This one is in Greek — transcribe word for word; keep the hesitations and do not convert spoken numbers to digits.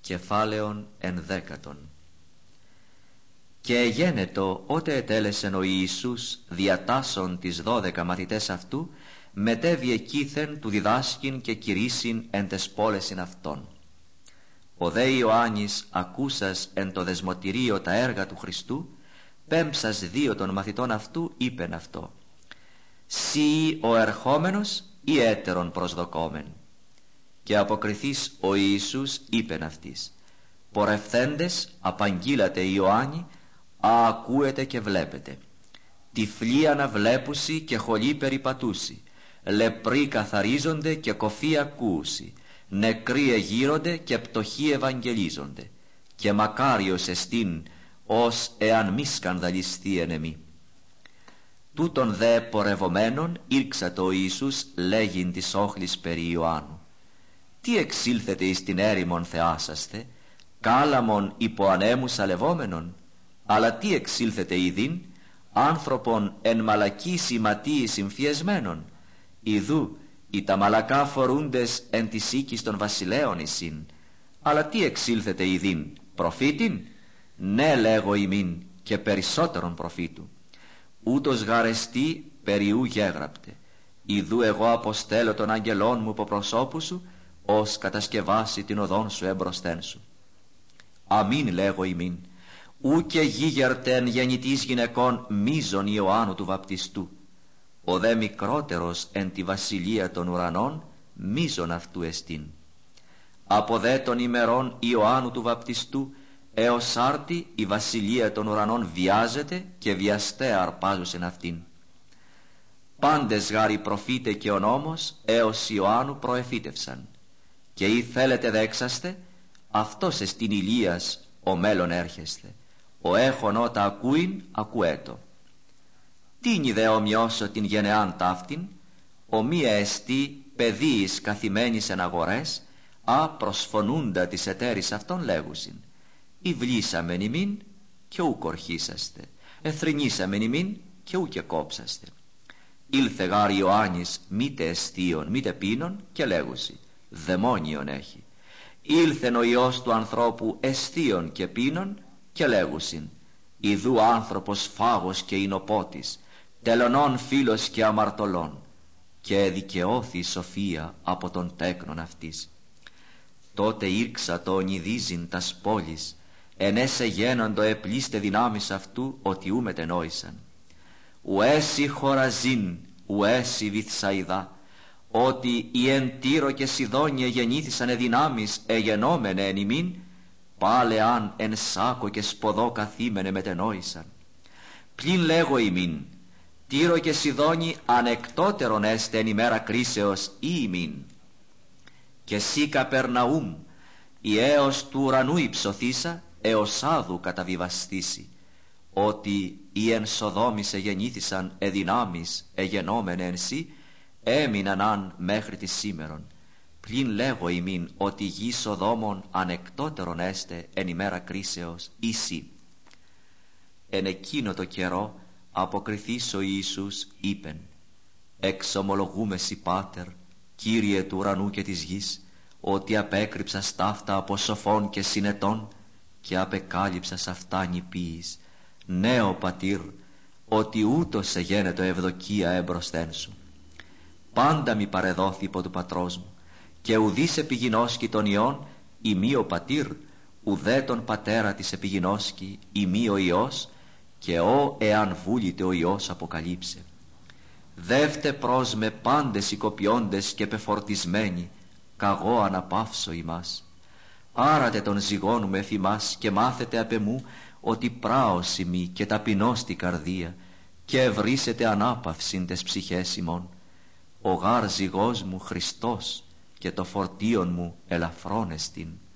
Κεφάλαιον ενδέκατον. Και εγένετο ότε ετέλεσεν ο Ιησούς διατάσσον τις δώδεκα μαθητές αυτού, μετέβη εκείθεν του διδάσκην και κηρύσσειν εν τες πόλεσιν αυτών. Ο δε Ιωάννης ακούσας εν το δεσμοτηρίο τα έργα του Χριστού, πέμψας δύο των μαθητών αυτού είπεν αυτό: «Σύ ο ερχόμενος ή έτερον προσδοκόμεν?» Και αποκριθείς ο Ιησούς είπεν αυτοίς: «Πορευθέντες απαγγείλατε Ιωάννη, α ακούετε και βλέπετε. Τυφλοί αναβλέπουσι και χωλοί περιπατούσι, λεπροί καθαρίζονται και κοφοί ακούουσι, νεκροί εγείρονται και πτωχοί ευαγγελίζονται, και μακάριος εστίν ως εάν μη σκανδαλιστεί εν εμεί». Τούτον δε πορευομένων ήρξατο ο Ιησούς λέγειν της όχλης περί Ιωάννου: «Τι εξήλθετε εις την έρημον θεάσαστε, κάλαμον υπό ανέμους αλευόμενον? Αλλά τι εξήλθετε ειδήν, άνθρωπον εν μαλακή σηματίη συμφιεσμένον? Ιδού οι τα μαλακά φορούντες εν της οίκης των βασιλέων εισήν. Αλλά τι εξήλθετε ειδήν, προφήτην? Ναι, λέγω ημίν, και περισσότερον προφήτου. Ούτως γαρεστή περιού γέγραπτε. Ιδού εγώ αποστέλω τον αγγελών μου υπό προσώπου σου, ως κατασκευάσει την οδόν σου εμπροσθέν σου. Αμήν λέγω ημίν, ου και γίγερτεν γεννητής γυναικών μίζων Ιωάννου του βαπτιστού. Ο δε μικρότερος εν τη βασιλεία των ουρανών μίζων αυτού εστίν. Από δε των ημερών Ιωάννου του βαπτιστού έως άρτη η βασιλεία των ουρανών βιάζεται και βιαστέ αρπάζουσεν αυτήν. Πάντες γάρι προφήτε και ο νόμος έως Ιωάννου προεφήτευσαν. Και ή θέλετε δέξαστε, αυτός εστίν Ηλίας ο μέλλον έρχεσθε. Ο έχων ότα ακούειν ακουέτο. Τίνι δε ομοιώσω την γενεάν ταύτην? Ομοία εστί παιδίης καθημένης εν αγορές, α προσφωνούντα της εταίρης αυτών λέγουσιν: «Ιβλήσαμεν ημίν και ου κορχίσαστε, εθρηνήσαμεν ημίν και ου και κόψαστε». Ήλθε γάρ Ιωάννης μήτε εστίον μήτε πίνων και λέγουσι: «Δαιμόνιον έχει». Ήλθεν ο Υιός του ανθρώπου εστίον και πίνων και λέγουσιν: «Ιδού άνθρωπος φάγος και εινοπότης, τελωνών φίλος και αμαρτωλών». Και δικαιώθη η σοφία από τον τέκνον αυτής. Τότε ήρξα το ονειδίζειν τας πόλης, ενέσε γένοντο επλήστε δυνάμεις αυτού, ότι ου μετενόησαν. Ουέσι Χοραζίν, ουέσι Βηθσαϊδά, ότι οι εν Τύρο και Σιδόνια γεννήθησαν εδυνάμεις εγενόμενε εν ημίν, πάλε αν εν σάκο και σποδό καθήμενε μετενόησαν. Πλην λέγω ημίν, Τύρο και Σιδόνι ανεκτότερον έστε εν ημέρα κρίσεως ή ημίν. Και σύ Καπερναούμ, ιέως του ουρανού υψωθήσα, έως άδου καταβιβαστήσει, ότι οι εν Σοδόμης εγεννήθησαν εδυνάμεις εγενόμενε εν σύ, έμειναν αν μέχρι τη σήμερον. Πλην λέγω ημίν ότι γη Σοδόμων ανεκτότερον έστε εν ημέρα κρίσεως ή σύ. Εν εκείνο το καιρό αποκριθείς ο Ιησούς είπεν: «Εξομολογούμε σοι Πάτερ, Κύριε του ουρανού και της γης, ότι απέκρυψας ταύτα από σοφών και συνετών και απεκάλυψας αυτά νηπίης. Ναι, ο Πατήρ, ότι ούτως εγένετο ευδοκία εμπροσθέν σου. Πάντα μη παρεδόθη υπό του πατρός μου, και ουδείς επιγινώσκει τον Υιόν ημί ο Πατήρ, ουδέ τον πατέρα της επιγινώσκει ημί ο Υιός, και ό εάν βούλητε ο Υιός αποκαλύψε. Δεύτε προς με πάντες οικοποιώντες και πεφορτισμένοι, καγώ αναπαύσω ημάς. Άρατε τον ζυγόν μου εφημάς και μάθετε απ' εμού, ότι πράος ημί και ταπεινός τη καρδία, και ευρύσετε ανάπαυσιν τες ψυχές ημών. Ο γάρ ζυγός μου Χριστός, και το φορτίον μου ελαφρόν εστίν».